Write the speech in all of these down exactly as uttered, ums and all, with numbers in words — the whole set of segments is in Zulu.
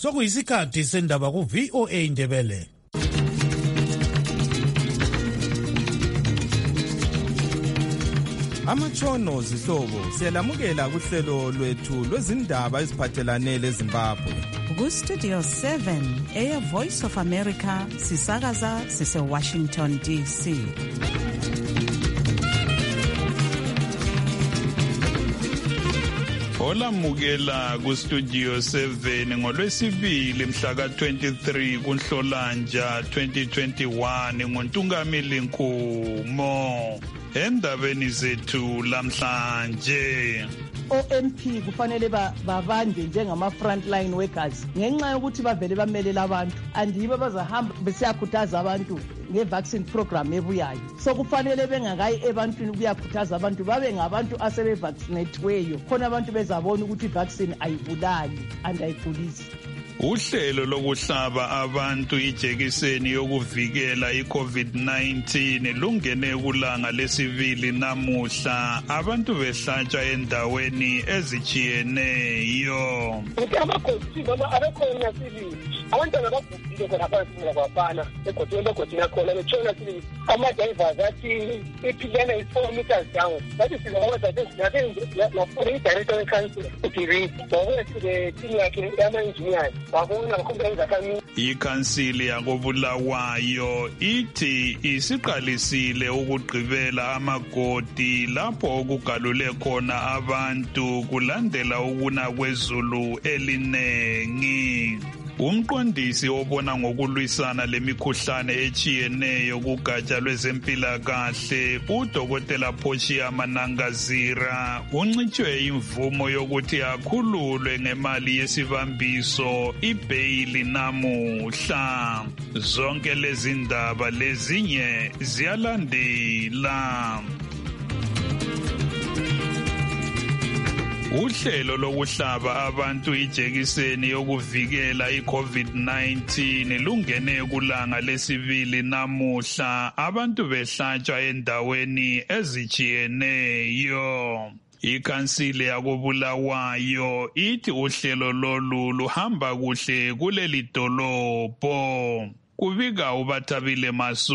Sokuyisikhathi sendaba ku V O A Indebele. Amatshono zihlobo siyalamukela kuhlelo lwethu lwezindaba eziphathelane leZimbabwe. Ku Studio seven, Air Voice of America, sisakaza sise Washington D C. Olamukela ku Studio seven ngolwesibili mhla ka twenty-three kuNhlolanja twenty twenty-one ngoNtungamili Nkumo. Endabeni zethu lamhlanje, O M P kufanele babanjwe njengama frontline workers ngenxa yokuthi bavele bamelela abantu andibo bazahamba besiyakhuthaza abantu nge-vaccine program ebuyayo. So kufanele bengakayi ebantwini ukuyakhuthaza abantu babe ngabantu asebe-vaccinate-weyo khona abantu bezabona ukuthi i-vaccine ayibulali and ayigulisi. Uhlelo lokuhlaba abantu ijekiseni yokuvikela i-COVID nineteen lungene kulanga lesibili namuhla, abantu behlatshwa endaweni ezitshiyeneyo. Abantwana bagugile khona phansi kwabafana egodini egodini yakhona betshona sibili ama-drivers athi iphilana is-four meters down. Bathi singawenza nafuna i-director we-council uDiri wabuya sile team yakhe yama-engineers wabona bakhumbula izakhamizi. Ikhansili yakoBulawayo ithi isiqalisile ukugqibela amagodi lapho okugalule khona abantu kulandela ukuna kwezulu elinengi. Umqondisi obona ngokulwisana lemikhuhlane echiyeneyo kugatsha lwezempilakahle uDokotela Portia Manangazira uncitshwe imvumo yokuthi akhululwe ngemali yesibambiso ibhayili namuhla. Zonke lezi ndaba lezinye ziyalandela. Uhlelo lokuhlaba abantu ijekiseni yokuvikela i-COVID nineteen lungene kulanga lesibili namuhla, abantu behlatshwa endaweni ezitshiyeneyo. Ikhansili yakoBulawayo ithi uhlelo lolu luhamba kuhle kuleli dolobho. Kubika uBathabile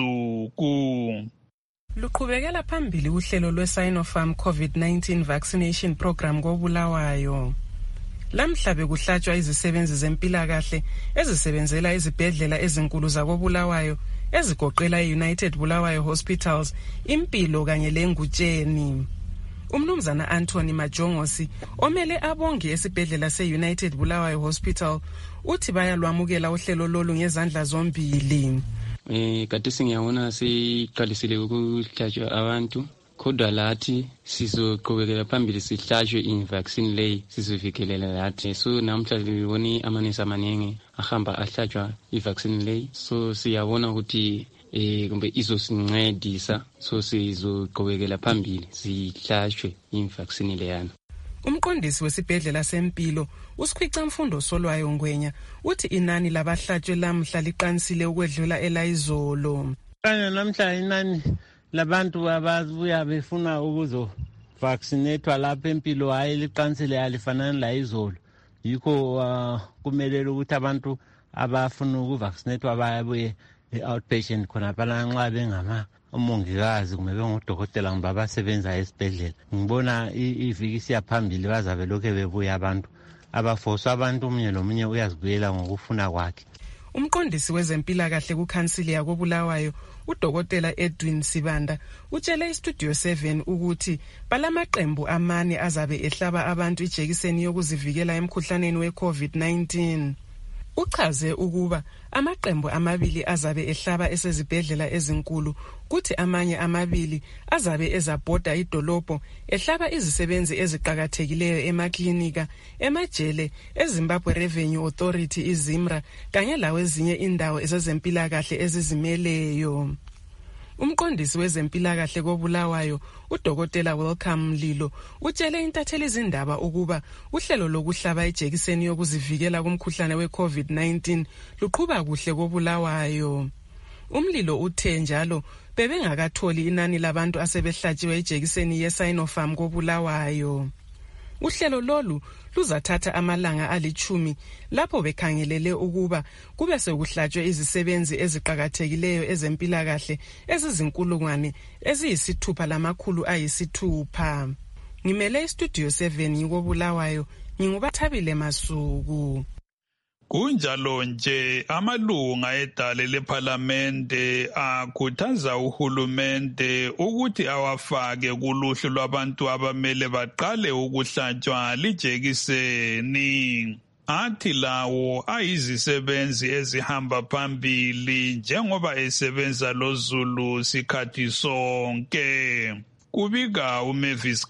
Masuku. Luqhubekela phambili uhlelo lwe-Sinopharm COVID nineteen vaccination program koBulawayo. Lamhla bekuhlatshwa izisebenzi zempilakahle ezisebenzela izibhedlela ezinkulu zakoBulawayo ezigoqela i-United Bulawayo Hospitals, Impilo kanye leNgutsheni. Umnumzana Anthony Majongosi omele abongi esibhedlela se-United Bulawayo Hospital uthi bayalwamukela uhlelo lolu ngezandla zombili. Eh kade singiyabona siqalisile ukuhlatshwa abantu kodwa lathi sizoqhubekela phambili sihlatshwe i-vaccine leyi sizivikelele lathi. So namhla liboni amanesi amaningi ahamba ahlatshwa i-vaccine leyi, so siyabona ukuthi eh kumbe izosincedisa, so sizoqhubekela phambili sihlatshwe i-vaccine leyana. Umqondisi wesibhedlela seMpilo uSikhwica Mfundo Solwayo Ngwenya uthi inani labahlatshwe lamhla liqanisile ukwedlula elayizolo. Kanye namhla inani labantu ababuya befuna ukuzo vaccinatwa lapha eMpilo hayi liqanisile alifanani layizolo. Yikho uh, kumelele ukuthi abantu abafuna ukuvaccinatwa bayabuye e-outpatient khona phela nxa bengama umongikazi kumbe bengodokotela kumbe abasebenza esibhedlela. Ngibona iviki siyaphambili bazabe lokho bebuya abantu abafoswa abantu umunye lomunye uyazibuyela ngokufuna kwakhe. Umqondisi wezempilakahle kuKhansili yakoBulawayo uDokotela Edwin Sibanda utshele iStudio seven ukuthi balamaqembu amane azabe ehlaba abantu ijekiseni yokuzivikela emkhuhlaneni we-COVID nineteen. Uchaze ukuba amaqembu amabili azabe ehlaba esezibhedlela ezinkulu kuthi amanye amabili azabe ezabhoda idolobho ehlaba izisebenzi eziqhakathekileyo emaklinika, emajele, eZimbabwe Revenue Authority iZimra kanye lawezinye indawo ezempilakahle ezizimeleyo. Umqondisi wezempilakahle koBulawayo uDokotela Welcome Mlilo utshele intatheli izindaba ukuba uhlelo lokuhlaba ijekiseni yokuzivikela kumkhuhlane we-COVID nineteen luqhuba kuhle koBulawayo. Umlilo uthe njalo bebengakatholi inani labantu asebehlatshiwe ijekiseni ye-Sinopharm koBulawayo. Uhlelo lolu luzathatha amalanga alichumi lapho bekhangelele ukuba kube sekuhlatshwe izisebenzi eziqhakathekileyo ezempilakahle ezizinkulungwane eziyisithupha lamakhulu ayisithupha. Ngimele istudio seven yikobulawayo, ngingubathabile Masuku. Kunjalo nje amalunga edale lephalamende akhuthaza uhulumende ukuthi awafake kuluhlu lwabantu abamele baqale ukuhlatshwa lijekiseni. Athi lawo ayizisebenzi ezihamba phambili njengoba esebenza loZulu sikhathi sonke. Kubika uMavis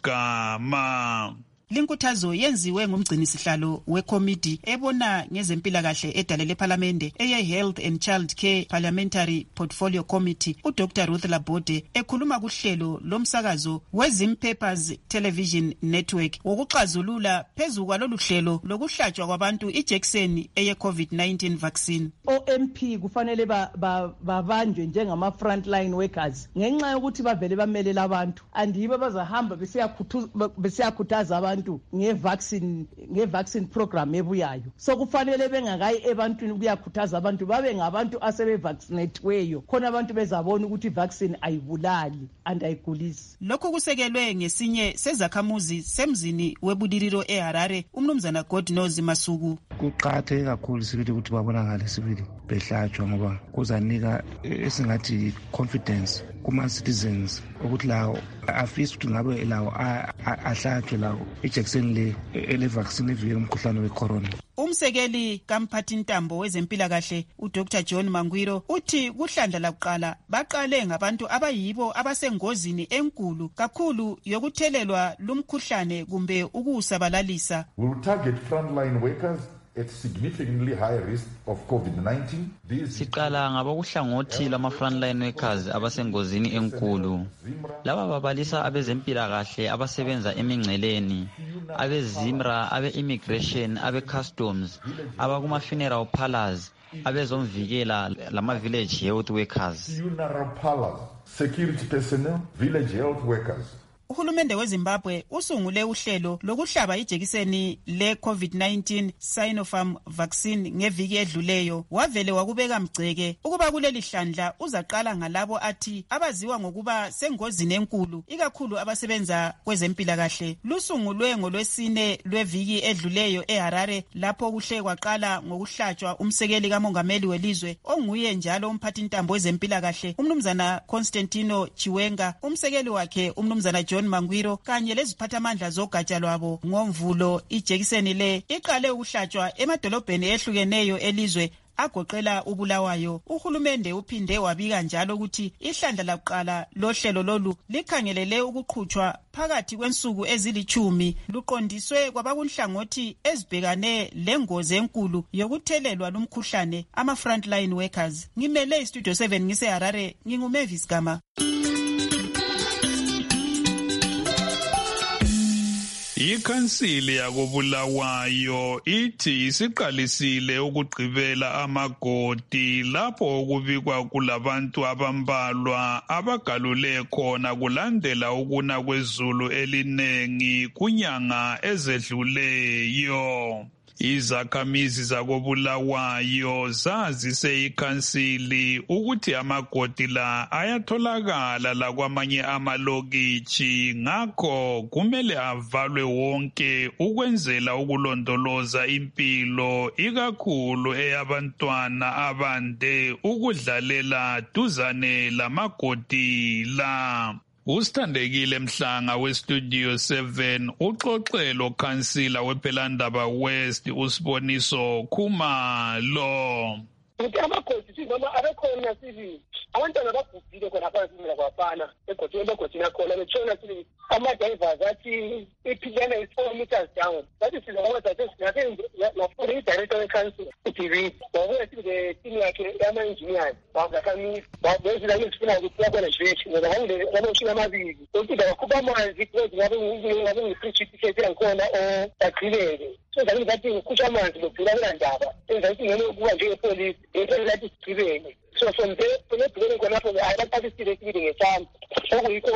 Gama. Linkuthazo yenziwe ngumgcinisihlalo wekomiti ebona ngezempilakahle edale lephalamende eye Health and Child Care Parliamentary Portfolio Committee uDr Ruth Labode ekhuluma kuhlelo lomsakazo weZim Papers Television Network wokuxazulula phezu kwalolu hlelo lokuhlatshwa kwabantu ijekiseni eye COVID nineteen vaccine. O M P kufanele babanjwe njengama frontline workers ngenxa yokuthi bavele bamelela abantu andibo bazahamba besiyakhuthaza abantu ngevaccine ngevaccine program ebuyayo. So kufanele bengakayi ebantwini kuyakhuthaza abantu babe ngabantu asebe vaccinatweyo khona abantu bezabona ukuthi vaccine ayibulali and ayigulisi. Lokho kusekelwe ngesinye sezakhamuzi semzini webuliriro eHarare umnumzana Godnozi Masuku. Kuqakatheke kakhulu sibili ukuthi babonakale sibili behlatshwa ngoba kuzanika esingathi confidence kuma citizens ukuthi lawo afisa ukuthi ngabe lawo ahlatshwe lawo ijekiseni le ele vaccine evikela umkhuhlane wecorona. Umsekeli kamphathintambo wezempilakahle uDr John Mangwiro uthi kuhlandla lakuqala baqale ngabantu abayibo abasengozini enkulu kakhulu yokuthelelwa lumkhuhlane kumbe ukusabalalisa. We will target frontline workers at significantly high risk of COVID nineteen. Siqala ngabokuhlangothi lama frontline workers abasengozini enkulu. Laba babalisa abezempilakahle abasebenza emingceleni, abezimra, abe-immigration, abe-customs, abakuma funeral parlors, abezomvikela lama village health workers. Funeral parlors, security personnel, village health workers. Uhulumende weZimbabwe usungule uhlelo lokuhlaba ijekiseni le COVID nineteen Sinopharm vaccine ngeviki edluleyo. Wavele wakubeka mgceke ukuba kuleli hlandla uzaqala ngalabo athi abaziwa ngokuba sengozini enkulu ikakhulu abasebenza kwezempilakahle. Lusungulwe ngolwesine lweviki edluleyo eHarare lapho kuhle kwaqala ngokuhlatshwa umsekeli kamongameli welizwe onguye njalo umphathintambo wezempilakahle umnumzana Constantino Chiwenga, umsekeli wakhe umnumzana John Mangwiro kanye leziphathamandla zogatsha lwabo. Ngomvulo ijekiseni le iqale ukuhlatshwa emadolobheni ehlukeneyo elizwe agoqela uBulawayo. Uhulumende uphinde wabika njalo ukuthi ihlandla lakuqala lohlelo lolu likhangelele ukuqhutshwa phakathi kwensuku ezilichumi luqondiswe kwabakunhlangothi ezibhekane lengozi enkulu yokuthelelwa lumkhuhlane ama frontline workers. Ngimele istudio seven ngiseHarare, nginguMavis Gama. Ikhansili yakobulawayo ithi isiqalisile ukugqibela amagodi lapho okubikwa kulabantu abambalwa abagalule khona kulandela ukuna kwezulu elinengi kunyanga ezedluleyo. Izakhamizi zakobulawayo zazise ikhansili ukuthi amagodi la ayatholakala lakwamanye amalokitshi ngakho kumele avalwe wonke ukwenzela ukulondoloza impilo ikakhulu eyabantwana abande ukudlalela duzane lamagodi la. Usithandekile Mhlanga westudio seven uxoxelo khansila wePhelandaba West uSiboniso Khumalo. Ukuthi amagodi sinoma abekhona sivile abantwana babhubhile khona phansi kwafana egodini begodini akhona betshona sivile ama-drivers athi iphilana is four meters down. That is sizakwazi that nafuna i-director we-council uDivide wabuya sivile team yakhe yama-engineers wazakhamisa wabezila ngizifuna ukuthi yakhona jeshi ngoba ngamashumi amabili ukuthi ngabakhupha amanzi because ngabe ngi-preachiticket yangikhona o bagqileke. So zabe ngathi ngikhusha amanzi lokudlula kula ndaba enza ukuthi ngene ukuba njengepolisi into lathi sigcibele. So from there kunebhekene khonapho ayabaqalisile sibili ngesamba okuyikho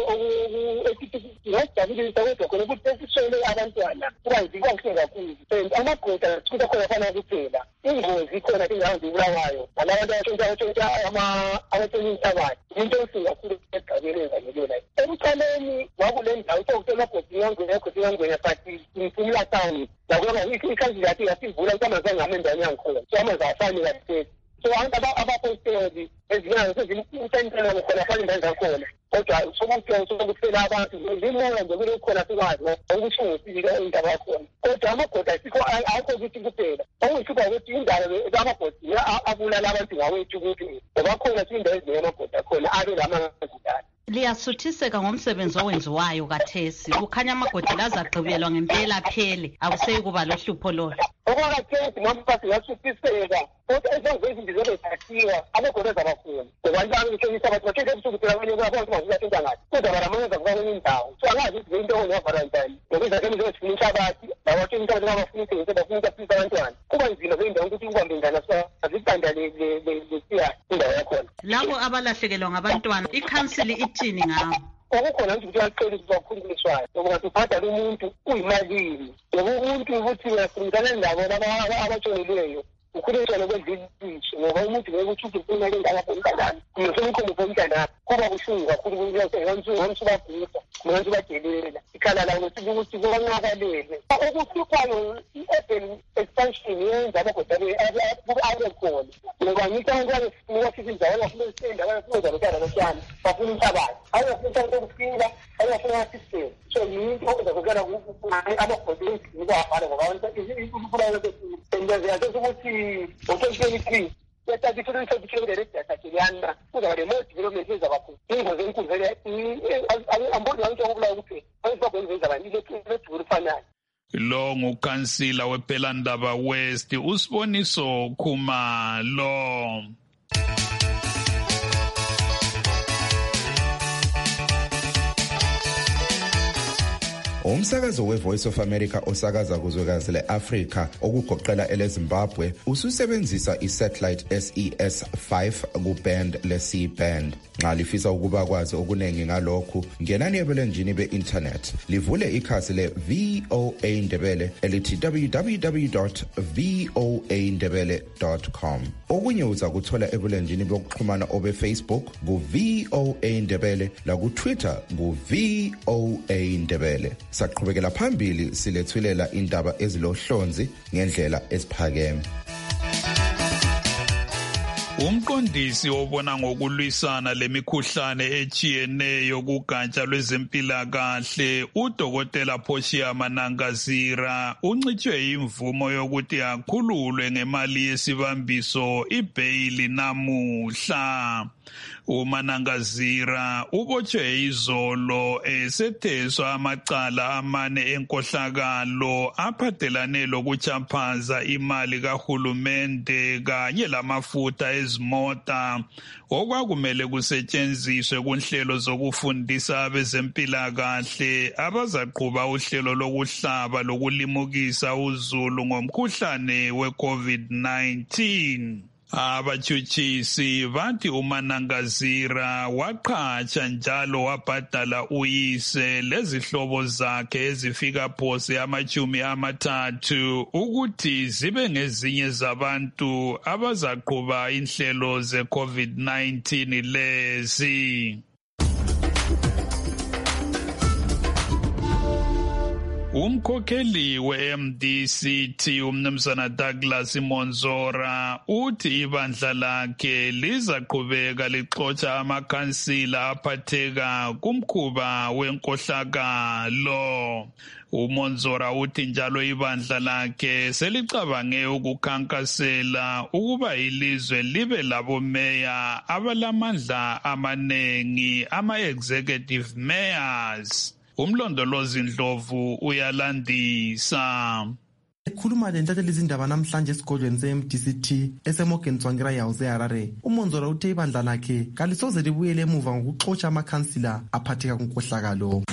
ngasijabulisa kodwa khona ukuthi esiswele abantwana kubanzima kakhulu and amagoda kuba khona fana kuphela ingozi khona indawo zibulawayo nalabantu abatshontsha abatshontsha inhlabathi into esingakhulu egqakeleza ngelona ekuqaleni wakule ndawo sokusemabhodini yangwenya khona yangwenya phathi imphumela town yakuba ikhansila yathi yasivula ukuthi amanzi angami endaweni yangikhona so amanzi afani kahle so abantu abaposteli ezinyanga sezimutentela khona fani indawo zakhona kodwa sokuthi sokuthela abantu limoya nje kule khona sikwazi ukuthi ngifika indaba yakhona kodwa amagoda sikho akho ukuthi kuphela okuyikuba ukuthi indaba zamabhodini abulala abantu ngawethu ukuthi bakhona indawo ezinamagoda khona abe lamanzi. Liyasuthiseka ngomsebenzi owenziwayo kathesi kukhanya amagodi lazagqibelwa ngempela phele akuseyi kuba lohlupho lolo. Okwakathesi mampasi yasuthiseka kodwa ezenzo ezinto zobezathiwa amagodi azabakhona ngobantu abangitshengisa abantu batshele ebusuku phela abanye kwabantu bazathenga ngathi kodwa baramaneza kubanye indawo so angazi ukuthi into ongavala njani ngokuza kemizo esifuna inhlabathi labatshengisa abantu abafuna ukuthi bafuna ukuphisa abantwana kuba nzima kwendawo ukuthi ubambe njani azitanda lesiya indawo yakhona. Labo abalahlekelwa ngabantwana ikhansili ithini ngabo? Okukhona nje ukuthi uyaqela ukuthi bakhulunyiswayo ngoba ubhadala umuntu uyimalini umuntu ukuthi uyafundana nabo abatshonileyo ukhulunyiswana kwedlilisi ngoba umuntu ngeke ukuthi ufuna into engaphonkanani kunosemkhombo phonkanani kuba kushungu kakhulu ukuthi bagusa manje badelela ikhala la ukuthi ukuthi kubanqakalele okuhluphayo i-urban expansion yenza abagoda abe khona ngoba ngithi abantu abafisa indawo abafuna isenda abafuna izalokana lotshani bafuna inhlabathi abafuna inhlabathi yokufika abafuna ama-system so yinto okuzakukela amagoda eziko abhala ngoba abantu inkulunkulu endazeyathesa ukuthi ngo-twenty twenty-three yethathi futhi twenty kilometer data kiyana kuza le more development ezabakhona ingozi enkulu vele amboni abantu okubulawa kuphela ayizokwenza abantu lethu lifanayo. Lo ngukansila wePhelandaba West uSiboniso Khumalo. Umsakazo weVoice of America osakaza kuzwekazi leAfrika okugoqela eleZimbabwe ususebenzisa isatellite S E S five kuband le-C band. Nxa lifisa ukuba kwazi okunengi ngalokhu ngenani ebulenjini be-internet livule ikhasi le-V O A Ndebele elithi w w w dot v o a ndebele dot com. Okunye uza kuthola ebulenjini bokuxhumana obe-Facebook ku-V O A Ndebele laku-Twitter ku-V O A Ndebele. Saqhubekela phambili silethulela indaba ezilohlonzi ngendlela esiphakeme. Umqondisi obona ngokulwisana lemikhuhlane echiyeneyo kugatsha lwezempilakahle uDokotela Portia Manangazira uncitshwe imvumo yokuthi akhululwe ngemali yesibambiso ibhayili namuhla. uManangazira ubotshwe izolo esetheswa amacala amane enkohlakalo aphathelane lokuchaphaza imali kahulumende kanye lamafutha ezimota okwakumele kusetshenziswe kunhlelo zokufundisa abezempilakahle abazaqhuba uhlelo lokuhlaba lokulimukisa uzulu ngomkhuhlane we-COVID nineteen. Abatshutshisi bathi uManangazira waqhatsha njalo wabhadala uyise lezihlobo zakhe ezifika phose amachumi amathathu ukuthi zibe ngezinye zabantu abazaqhuba inhlelo ze-COVID nineteen lezi. Umkhokheli we-M D C T umnumzana Douglas Monzora uthi ibandla lakhe lizaqhubeka lixotsha amakhansila aphatheka kumkhuba wenkohlakalo. uMonzora uthi njalo ibandla lakhe selicabange ukukhankasela ukuba ilizwe libe labo meya abalamandla amanengi ama-executive mayors. Umlondolozi Ndlovu uyalandisa. sikhuluma lenhlatheli izindaba namhlanje esigodlweni se-M D C T eseMorgan Tsvangirai House eHarare. uMonzora uthe ibandla lakhe kalisoze libuyele emuva ngokuxotsha amakhansila aphatheka kunkohlakalo.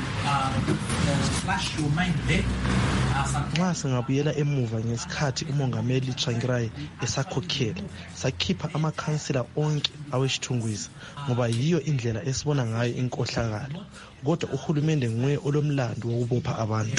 Nxa singabuyela emuva ngesikhathi umongameli Tsvangirai esakhokhela, sakhipha amakhansila onke awesithunguza ngoba yiyo indlela esibona ngayo inkohlakalo. Kodwa uhulumende nguye olomlando wokubopha abantu.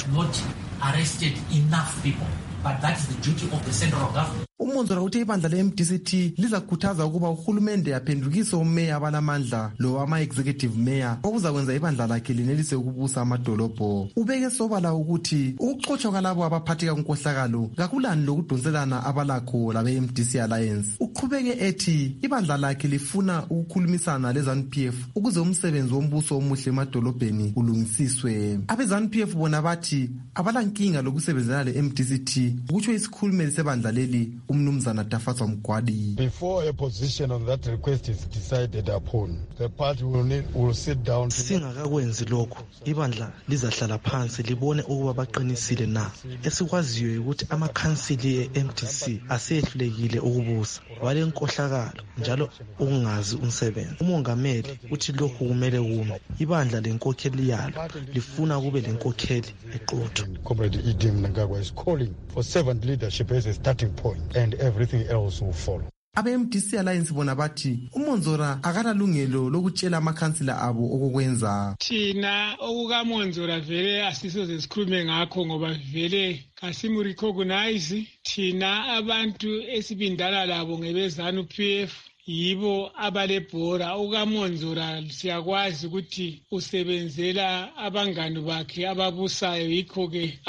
But that is the duty of the central government. uMonzora uthe ibandla le-M D C T lizakhuthaza ukuba uhulumende yaphendukise umeya abalamandla lo ama-executive mayor okuzakwenza ibandla lakhe linelise ukubusa amadolobho. Ubeke sobala ukuthi ukuxotshwa kwalabo abaphatheka kunkohlakalo kakulani lokudonselana abalakho labe-M D C Alliance. Uqhubeke ethi ibandla lakhe lifuna ukukhulumisana le-ZANU P F ukuze umsebenzi wombuso omuhle emadolobheni ulungisiswe. Abe-ZANU P F bona bathi abalankinga lokusebenzela le-M D C T ukutsho isikhulumeli sebandla leli umnumzana Tafatswa Mgwadi. Before a position on that request is decided upon, the party will need will sit down. Singakakwenzi lokho, ibandla lizahlala phansi libone ukuba baqinisile na. Esikwaziyo ukuthi amakhansili e-M D C asehlulekile ukubusa wale nkohlakalo njalo ukungazi umsebenzi. Umongameli uthi lokhu kumele kume. Ibandla lenkokheli yalo lifuna kube lenkokheli eqotho. Comrade Idim Nangagwa is calling for servant leadership as a starting point and everything else will follow. Abe-M D C Alliance bona bathi uMonzora akanalungelo lokutshela amakhansila abo okokwenza. Thina okukaMonzora vele asisoze sikhulume ngakho ngoba vele kasimurecognize. Thina abantu esibindana labo ngebezanu P F yibo abalebhora. UkaMonzora siyakwazi ukuthi usebenzela abangani bakhe ababusayo, yikho-ke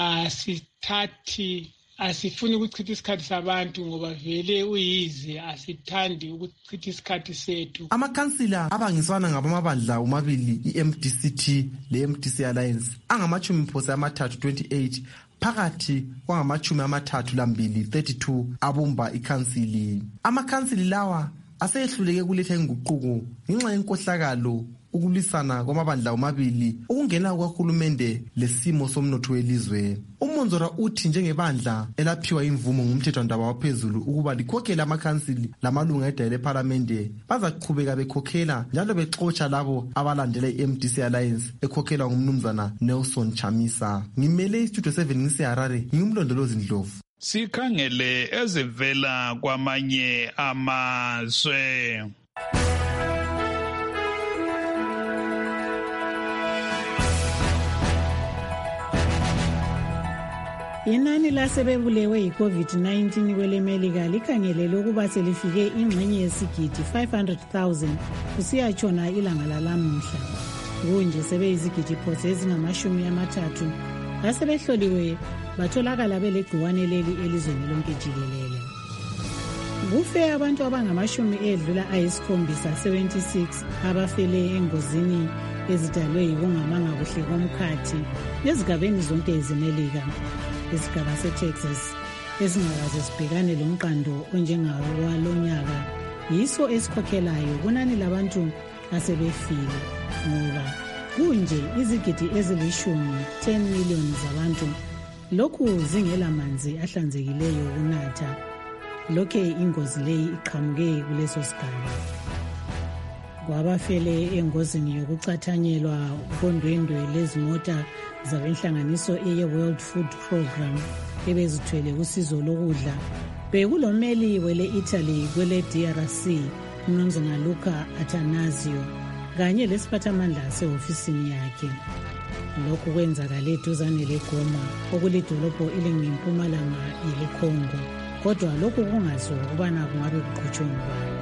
asithathi asifuni ukuchitha isikhathi sabantu ngoba vele uyize asithandi ukuchitha isikhathi sethu. Amakhansila abangiswana ngabamabandla umabili i-M D C T le-M D C Alliance angamachumi mphosa amathathu twenty-eight phakathi kwangamachumi amathathu lambili thirty-two abumba ikhansili. Amakhansili lawa asehluleke kuletha inguquko ngenxa yenkohlakalo, ukulwisana kwamabandla omabili, ukungena kwahulumende lesimo somnotho welizwe. uMonzora uthi njengebandla elaphiwa imvumo ngumthethwandaba waphezulu ukuba likhokhela amakhansili lamalunga edale ephalamende bazaqhubeka bekhokhela njalo bexotsha labo abalandela i-M D C Alliance ekhokhelwa ngumnumzana Nelson Chamisa. Ngimele istudio seven ngiseHarare, ngimlondolozi Ndlovu. Sikhangele ezivela kwamanye amazwe. Inani lasebebulewe yi-COVID nineteen kwelemelika likhangelele ukuba selifike ingxenye yesigidi five hundred thousand kusiyatshona ilanga lalamuhla. Kunje sebeyizigidi phose ezingamashumi amathathu asebehloliwe batholakala belegciwane leli elizweni lonke jikelele. Kufe abantu abangamashumi edlula ayisikhombisa seventy-six abafele engozini ezidalwe yikungamanga kuhle komkhathi ezigabeni zonke ezemelika. Isigaba seTexas esingakaze sibhekane lomqando onjengawo walonyaka yiso esikhokhelayo kunani labantu asebefile ngoba kunje izigidi ezilishumi ten million zabantu lokhu zingela manzi ahlanzekileyo ukunatha. Lokhe ingozi leyi iqhamuke kuleso sigaba. Kwabafele engozini yokucathanyelwa kondwendwe lezimota zabenhlanganiso eye-World Food Program ebezithwele usizo lokudla bekulomeli wele Italy kwele D R C uMnumzana Luca Attanasio kanye lesiphathamandla sehofisini yakhe. Lokhu kwenzakale eduzane leGoma okulidolobho elingimpumalanga yeleCongo, kodwa lokhu kungaziwa ukubana kungabe kuqhutshwe ngubani.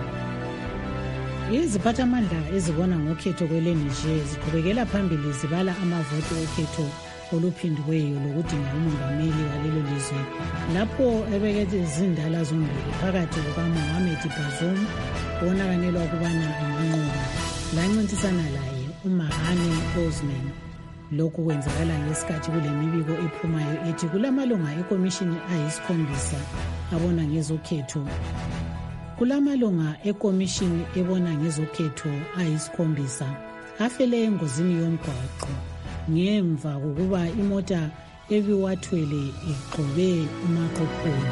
Iziphathamandla ezibona ngokhetho kweleNiger ziqhubekela phambili zibala amavoti okhetho oluphindiweyo lokudinga umongameli walelo lizwe lapho ebekethe izindala zombili phakathi kukaMohamed Bazoum onakanelwa ukubana anganqoba lancintisana laye uMahane Osman. Lokhu kwenzakala ngesikhathi kule mibiko ephumayo ethi kulamalunga ekomishini ayisikhombisa abona ngezokhetho kulamalunga ekomishini ebona ngezokhetho ayisikhombisa afele engozini yomgwaqo ngemva kokuba imota ebiwathwele igxobe uMaqophula.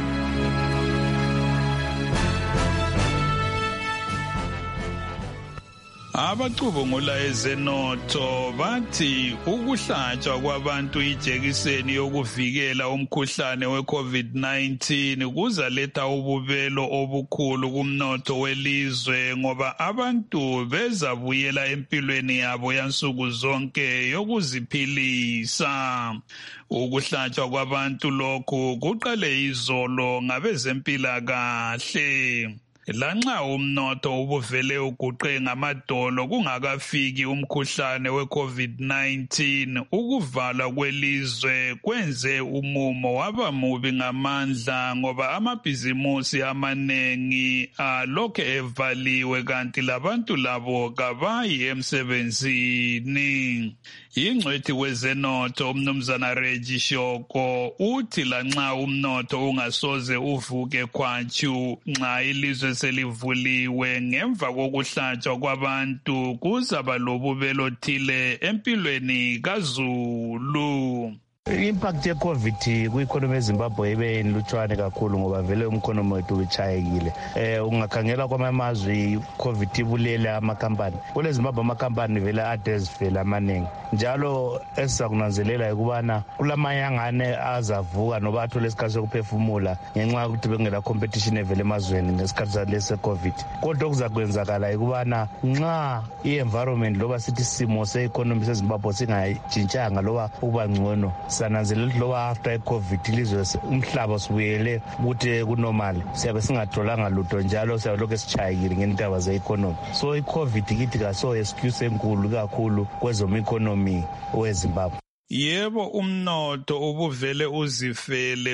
Abacubungula ezenotho bathi ukuhlatshwa kwabantu ijekiseni yokuvikela umkhuhlane we-COVID nineteen kuzaletha ububelo obukhulu kumnotho welizwe ngoba abantu bezabuyela empilweni yabo yansuku zonke yokuziphilisa. Ukuhlatshwa kwabantu lokhu kuqale izolo ngabezempilakahle. Lanxa umnotho ubuvele uguqe ngamadolo kungakafiki umkhuhlane we-COVID nineteen, ukuvalwa kwelizwe kwenze umumo waba mubi ngamandla ngoba amabhizimusi amanengi alokhe evaliwe kanti labantu labo kabayi emsebenzini. Ingcwethi wezenotho umnumzana Reggie Shoko uthi lanxa umnotho ungasoze uvuke khwatshu nxa ilizwe selivuliwe ngemva kokuhlatshwa kwabantu kuzaba lobubelo othile empilweni kaZulu. Impact ye-COVID kwi-economy yeZimbabwe ibe nlutshwane kakhulu ngoba vele umkhonomi wethu utshayekile. Eh ungakhangela kwamazwe i-COVID ibulele amakhampani. Kule Zimbabwe amakhampani vele ade ezivela amaningi. Njalo esizakunanzelela ukubana kulamayangane azavuka noba athole isikhathi sokuphefumula ngenxa yokuthi bengela competition evele emazweni ngesikhathi salesi COVID. Kodwa okuzakwenzakala ukubana nxa i-environment loba sithi simo se-economy seZimbabwe singajintshanga loba ukuba ngcono sananzelela ukuthi loba after i-COVID ilizwe umhlaba sibuyele ukuthi kunormal siyabe singatholanga lutho njalo siyabe lokhu sichayekile ngendaba ze-economy. So i-COVID kithi kaso excuse enkulu kakhulu kwezomeconomy weZimbabwe. Yebo, umnotho ubuvele uzifele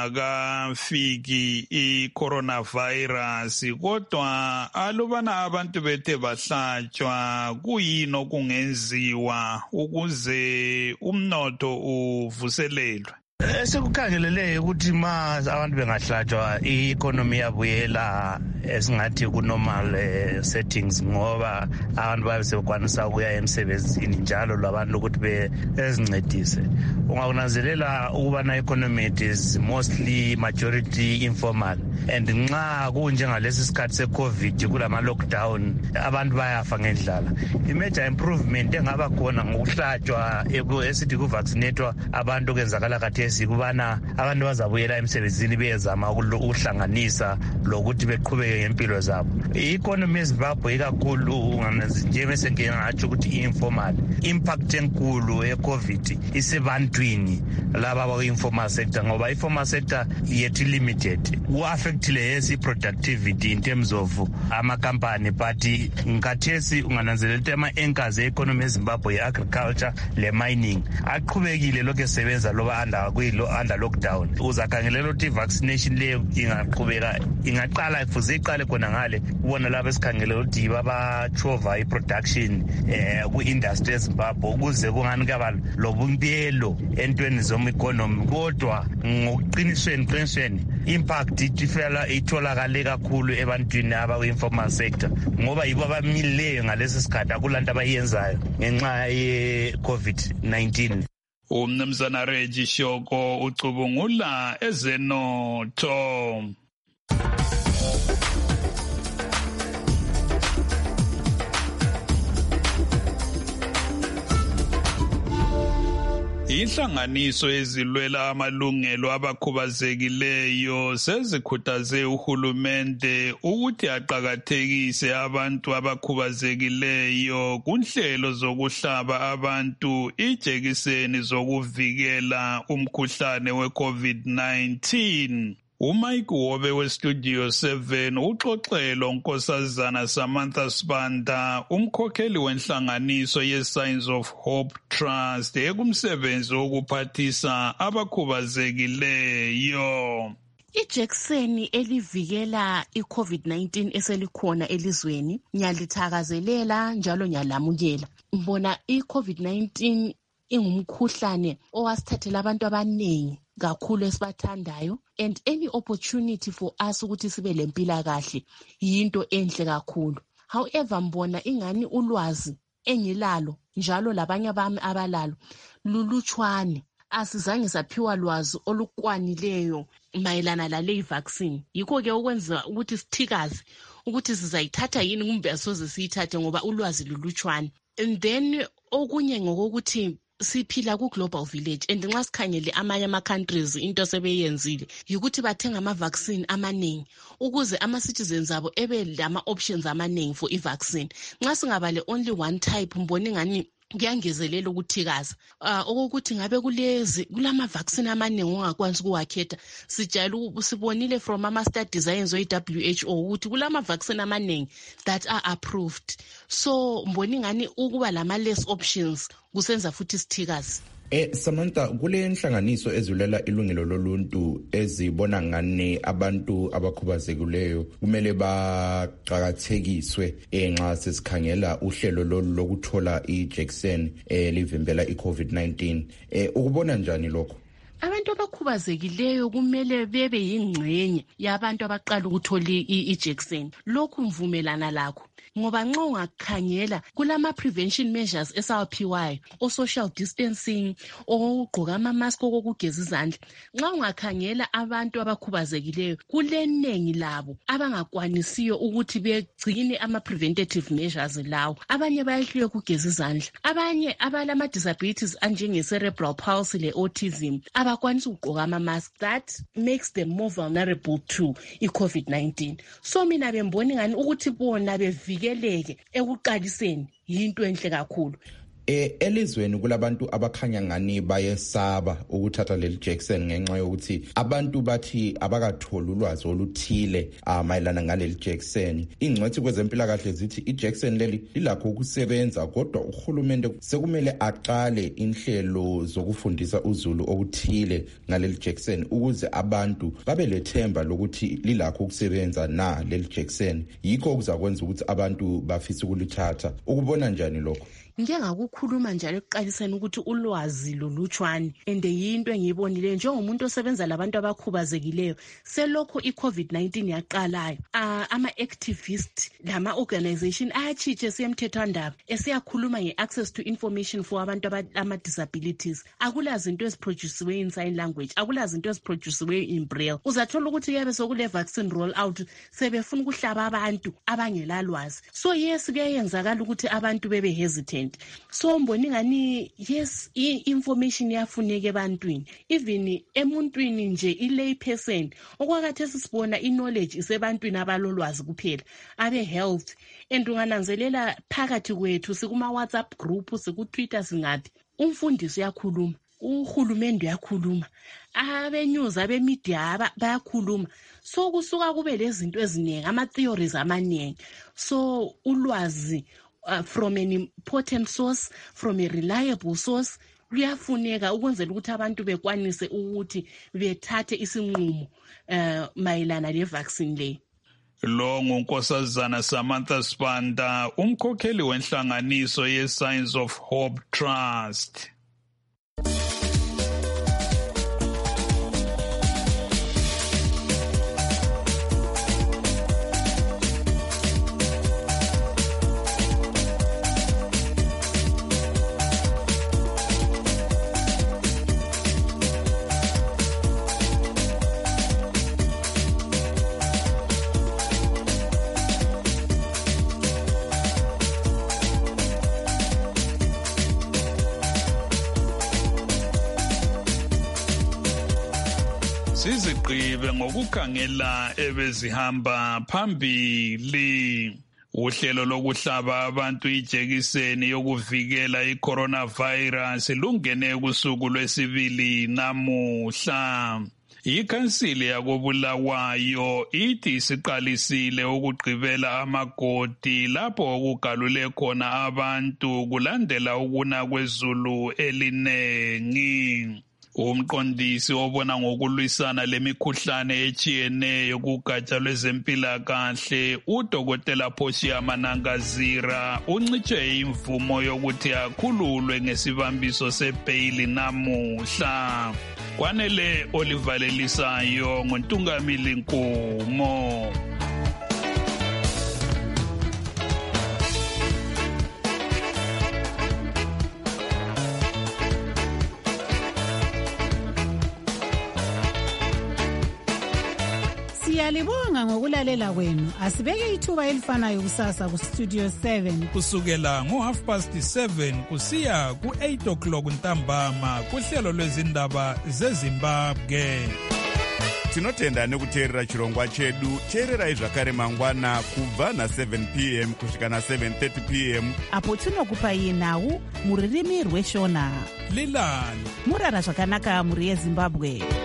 kungakafiki i-coronavirus, kodwa alubana abantu bethe bahlatshwa kuyini okungenziwa ukuze umnotho uvuselelwe? Esekukhangelele ukuthi ma abantu bengahlatshwa i-economy yabuyela esingathi ku-normal settings ngoba abantu babe sebekwanisa ukuya emsebenzini njalo labantu ukuthi bezincedise. Ungakunanzelela ukubana i-economy is mostly majority informal and nxa kunjengalesi sikhathi se-COVID kulama-lockdown abantu bayafa ngendlala. I-major improvement engaba khona ngokuhlatshwa esithi kuvaccinatwa abantu kwenzakala khathesi kubana abantu bazabuyela emsebenzini bezama ukuhlanganisa lokuthi beqhubeke ngempilo zabo. I-economy yeZimbabwe ikakhulu njengoba ngingatsho ukuthi i-informal impact enkulu ye-COVID isebantwini laba abakwi-informal sector ngoba i-formal sector yethu limited ku-affectile yes i-productivity in terms of ama-company but ngathesi ungananzelela ukuthi ama-anchors e-economy yeZimbabwe i-agriculture le-mining aqhubekile lokhu esebenza loba anda under lockdown. Uzakhangelela ukuthi i-vaccination leyo ingaqhubeka ingaqala ifuze iqale khona ngale ubona laba esikhangelela ukuthi babachova i-production eh ku-industry yeZimbabwe ukuze kungani kaba lobumpelo entweni zom-economy kodwa ngokuqinisweni qinisweni impact ifela itholakale kakhulu ebantwini abakwi-informal sector ngoba yibo abamilileyo ngalesi sikhathi akulanto abayenzayo ngenxa ye-COVID nineteen. Umnumzana Reggie Shoko ucubungula ezenotho. Inhlanganiso ezilwela amalungelo abakhubazekileyo sezikhuthaze uhulumende ukuthi aqakathekise abantu abakhubazekileyo kunhlelo zokuhlaba abantu ijekiseni zokuvikela umkhuhlane we-COVID nineteen. uMike Wobe weStudio seven uxoxelo Nkosazana Samantha Sibanda, umkhokheli wenhlanganiso ye-Signs of Hope Trust ekumsebenzi wokuphathisa abakhubazekileyo. Ijekiseni elivikela i-COVID nineteen eselikhona elizweni ngiyalithakazelela njalo ngiyalamukela. Mbona i-COVID nineteen ingumkhuhlane owasithathela abantu abanengi kakhulu esibathandayo, and any opportunity for us ukuthi sibe lempilakahle yinto enhle kakhulu. However, mbona ingani ulwazi engilalo njalo labanye abami abalalo lulutshwane. asizange saphiwa lwazi olukwanileyo mayelana lale vaccine. Yikho ke ukwenza ukuthi sithikaze ukuthi sizayithatha yini kumbe asoze siyithathe ngoba ulwazi lulutshwana. And then okunye ngokuthi siphila ku global village and nxa sikhangele amanye ama countries into sebeyenzile yikuthi bathenga ama vaccine amaningi ukuze ama citizens abo ebe lama options amaningi for i vaccine. Nxa singabale only one type mboni ngani kuyangezelela ukuthikaza uh, okokuthi ngabe kulezi kulama vaccine amaningi ongakwanisi ukuwakhetha. Sijayele sibonile from ama studies ayenziwe i W H O ukuthi kulama vaccine amaningi that are approved. So mboni ngani ukuba lama less options kusenza futhi sithikazi. Eh Samantha, kule nhlanganiso ezulela ilungelo loluntu ezibona ngani abantu abakhubazekileyo kumele baqhakathekiswe enxa sesikhangela uhlelo lokuthola iJackson elivimbela iCovid nineteen. Eh ukubona njani lokho? Abantu abakhubazekileyo kumele bebe yingxenye yabantu abaqala ukuthola iJackson. Lokhu mvumelana lakho. Ngoba nxa ungakhangela kulama prevention measures esawaphiwayo, o social distancing, okugqoka ama mask, okugeza izandla. Nxa ungakhangela abantu abakhubazekileyo kulenengi labo abangakwanisiyo ukuthi begcine ama preventative measures lawo. Abanye bayahluleka ukugeza izandla, abanye abalama disabilities anjenge cerebral palsy le autism abakwanisa ukugqoka ama mask. That makes them more vulnerable to iCovid nineteen. So mina bemboni ngani ukuthi bona bevike keleke ekuqaliseni yinto enhle kakhulu. Eh elizweni kulabantu abakhanya ngani bayesaba ukuthatha leli Jackson ngenxa yokuthi abantu bathi abakatholi ulwazi oluthile amayelana ngaleli Jackson. Ingcwethi kwezempilakahle zithi iJackson leli ilakho ukusebenza kodwa uhulumende sekumele aqale inhlelo zokufundisa uzulu okuthile ngaleli Jackson ukuze abantu babe lethemba lokuthi lilakho ukusebenza na leli Jackson. Yikho okuzakwenza ukuthi abantu bafise ukulithatha. Ukubona njani lokho? Ngike ngakukhuluma njalo ekuqaliseni ukuthi ulwazi lolutshwane ende yinto engiyibonile njengomuntu osebenza labantu abakhubazekileyo selokho iCovid nineteen yaqalayo. Uh, ama activists lama organization ayachiche semthethwandaba esiyakhuluma ngeaccess to information for abantu abama disabilities. Akula zinto eziproduciwe in sign language, akula zinto eziproduciwe in braille. Uzathola ukuthi yabe sokule vaccine roll out sebefuna ukuhlaba abantu abangelalwazi. So yes kuyenzakala ukuthi abantu bebe hesitant. So mboni ngani yes i-information yafuneka ebantwini even emuntwini nje i-lay person okwakathe sisibona i-knowledge isebantwini abalolwazi kuphela abe health. And ungananzelela phakathi kwethu sikuma WhatsApp group siku Twitter singathi umfundisi uyakhuluma, uhulumende uyakhuluma, abe news abe media bayakhuluma. So kusuka kube lezinto eziningi ama theories amaningi. So ulwazi Uh, from an important source, from a reliable source, luyafuneka ukwenzela ukuthi abantu bekwanise ukuthi bethathe isinqumo uh, mayelana le vaccine le. Lo ngunkosazana Samantha Spanda, umkhokheli wenhlanganiso ye Signs of Hope Trust. Sizigqibe ngokukhangela ebezihamba phambili. Uhlelo lokuhlaba abantu ijekiseni yokuvikela iCoronavirus lungene kusuku lwesibili namuhla. Ikhansili yakobulawayo ithi siqalisile ukugqibela amagodi lapho okugalule khona abantu kulandela ukuna kwezulu elinengi. Umqondisi obona ngokulwisana lemikhuhlane etshiyeneyo kugatsha lwezempilakahle uDokotela Phoshiya Manangazira uncitshe imvumo yokuthi akhululwe ngesibambiso sebhayili namuhla. Kwanele olivalelisayo ngoNtungamili Nkumo. Siyalibonga ngokulalela kwenu. Asibeke ithuba elifanayo kusasa ku Studio seven. Kusukela ngo half past seven kusiya ku eight o'clock ntambama kuhlelo lwezindaba zeZimbabwe. Tinotenda nekuteerera chirongwa chedu. Teererai zvakare mangwana kubva na seven p m kusvika na seven thirty p m apo tinokupai nhau muririmi rweshona. Lilani murara zvakanaka muri yeZimbabwe.